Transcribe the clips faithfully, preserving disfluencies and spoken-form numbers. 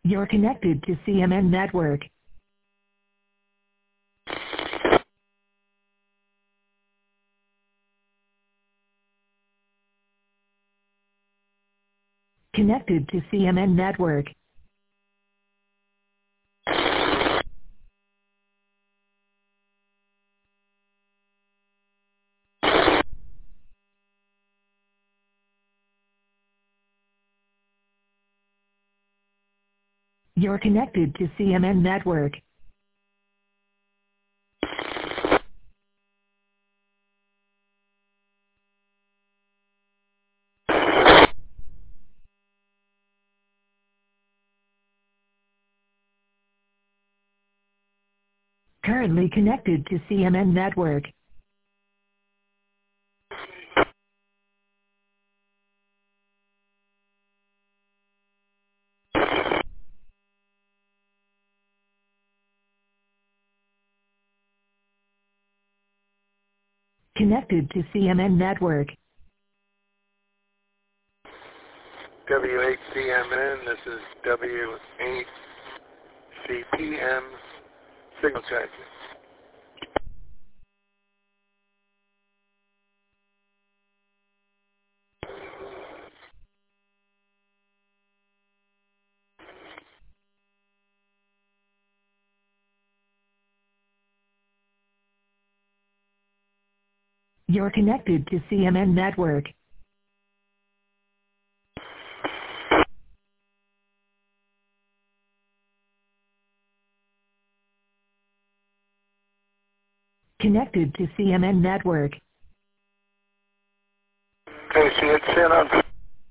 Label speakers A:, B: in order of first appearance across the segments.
A: You're connected to C M N Network. Connected to C M N Network. You're connected to C M N Network. Currently connected to C M N Network. Connected to C M N Network.
B: W eight C M N, this is W eight C P M, signal check.
A: You're connected to C M N Network. Connected to C M N Network.
B: Okay, C H C N N.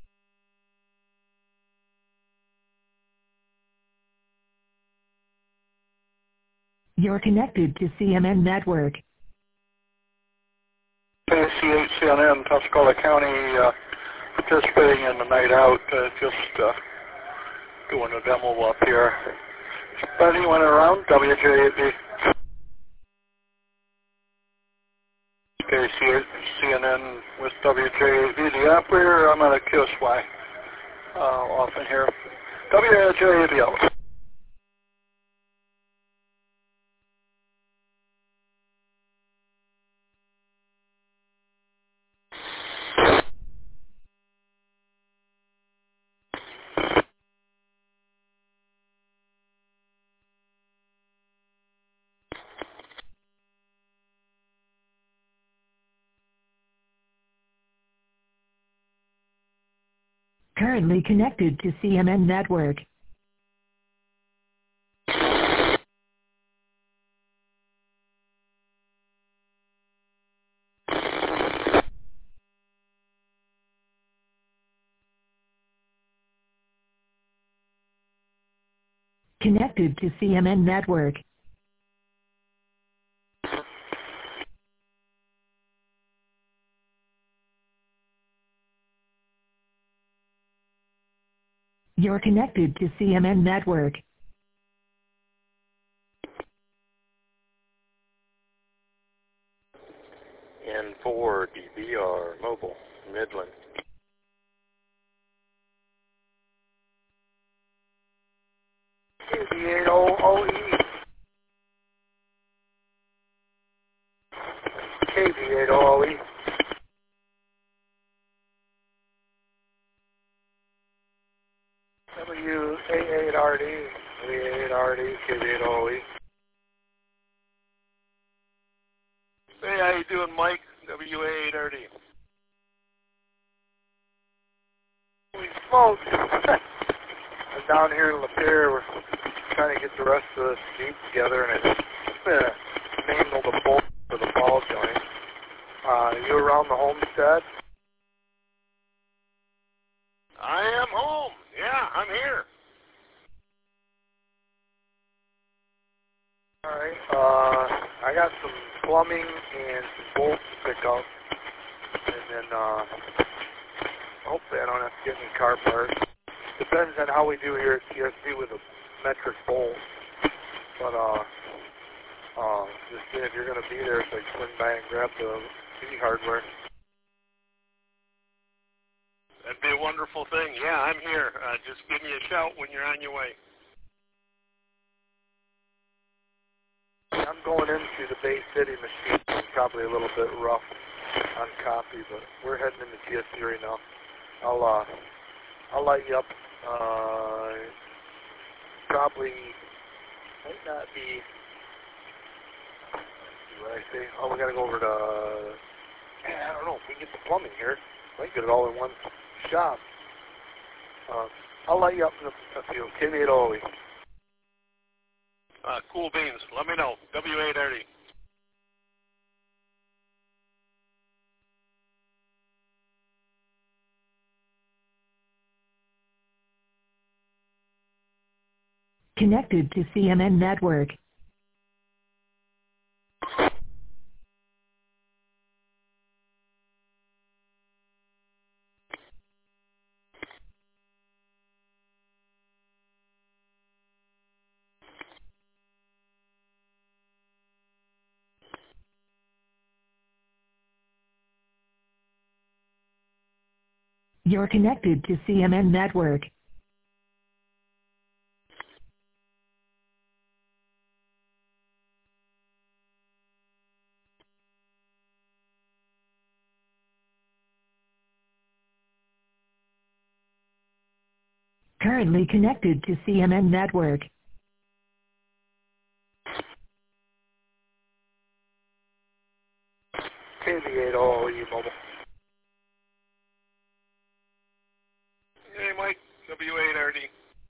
A: You're connected to C M N Network.
B: Okay, C H C N N, Tuscola County, uh, participating in the night out, uh, just uh, doing a demo up here. Anyone around? W J eight B. Okay, C N N with W J eight B, the operator. I'm at a Q S Y uh, off in here. W J eight B out.
A: Currently connected to C M N Network. Connected to C M N Network. You're connected to C M N Network.
B: N four D B R mobile, Midland. K V eight O O E. K V eight O O E. W A eight R D. W A eight R D, K V eight O O E. Hey, how you doing, Mike? W A eight R D. Holy smokes! I'm down here in Lapeer. We're trying to get the rest of the Jeep together, and it's uh, mangled the bolt for the ball joint. Uh, you around the homestead? I am home. Yeah, I'm here. All right. Uh, I got some plumbing and some bolts to pick up, and then uh, hopefully I don't have to get any car parts. Depends on how we do here at T S C with a metric bolt. But uh, uh, just see if you're going to be there, so I can swing by and grab the C hardware. That'd be a wonderful thing. Yeah, I'm here. Uh, just give me a shout when you're on your way. I'm going into the Bay City machine. It's probably a little bit rough on copy, but we're heading into T S C right now. I'll uh, I'll light you up. Uh, probably might not be. Let's see what I say. Oh, we gotta go over to. I don't know if we can get the plumbing here. Might get it all in one shop. Uh, I'll light you up in a few. K B eight O E.
C: Uh, cool beans. Let me know. W eight thirty.
A: Connected to C M N Network. You're connected to C M N Network. Currently connected to C M N Network.
B: K B eight O E mobile.
C: Hey, Mike. W eight thirty.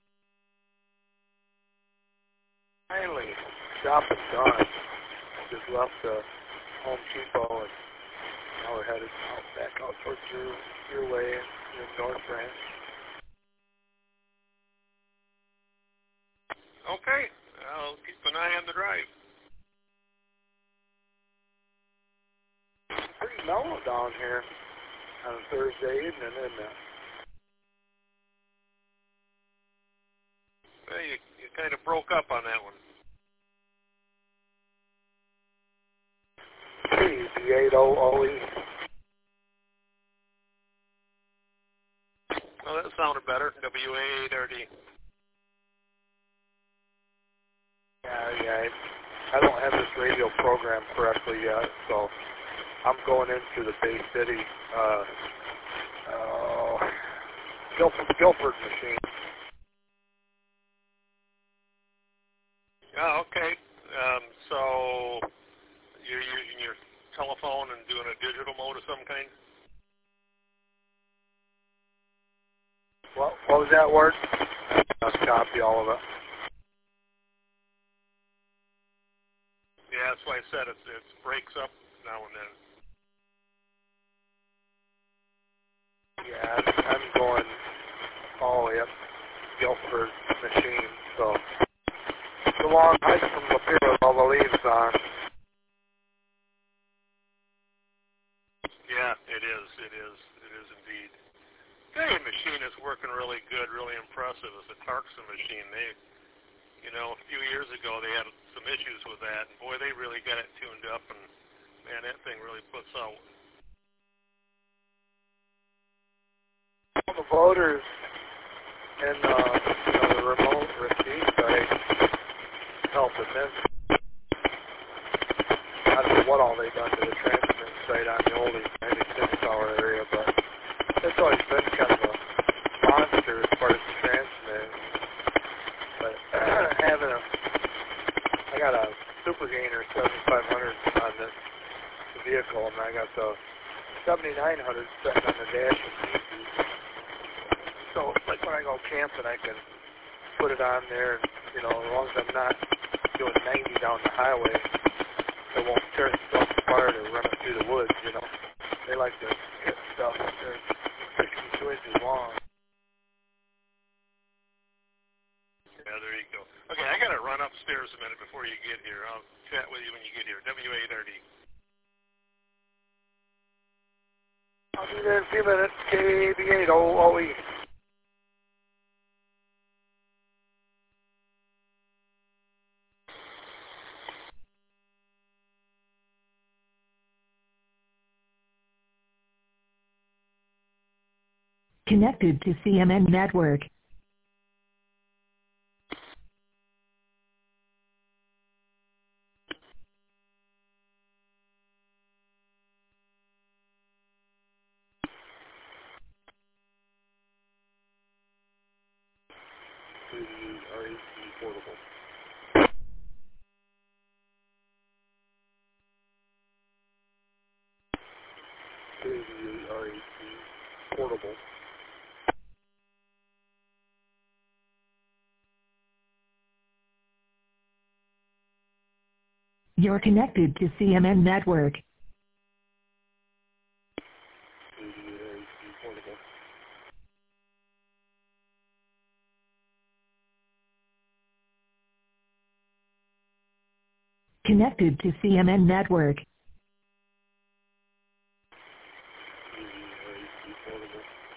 B: Finally, shop is done. Just left the Home Depot, and now we're headed out back out towards your your way in North Branch.
C: Okay. I'll keep an eye on the drive.
B: Pretty mellow down here on a Thursday evening, isn't it?
C: Well, you, you kind of broke up on that one.
B: K B eight O O E.
C: Well, that sounded better. W eight thirty.
B: Yeah, yeah. I don't have this radio programmed correctly yet, so I'm going into the Bay City uh, uh, Guilford, Guilford machine.
C: Oh, okay. Um, so you're using your telephone and doing a digital mode of some kind?
B: What, what was that word? I'll copy all of it.
C: Yeah, that's why I said it, it breaks up now and then.
B: Yeah, I'm I'm going all the way up Guilford machine, so it's a long hike from up here with all the leaves on.
C: Yeah, it is. It is. It is indeed. The machine is working really good, really impressive. It's a Clarkson machine. They, you know, a few years ago they had some issues with that, and boy, they really got it tuned up, and man, that thing really puts out.
B: All the voters and uh, you know, the remote receive site help immensely. I don't know what all they've done to the transmit site on the old ninety-six tower area, but it's always been kind of a monster as far as the transmit. But having a, I got a Super Gainer seventy-five hundred on this vehicle, and I got the seventy-nine hundred sitting on the dash of Bluetooth. So it's like when I go camping, I can put it on there, and, you know, as long as I'm not doing ninety down the highway, it won't tear itself apart or run it through the woods, you know. They like to hit stuff if they're sixty-two inches long.
C: Yeah, there you go. Okay, I got to run upstairs a minute before you get here. I'll chat with you when you get here. W eight thirty.
B: I'll be there in a few minutes. K B eight O O E.
A: Connected to C M N Network.
B: eighty-eight R A C portable. eighty-eight R A C portable.
A: You're connected to C M N Network.
B: eighty-eight R A C portable.
A: Connected to C M N Network.
B: eighty-eight R A C portable.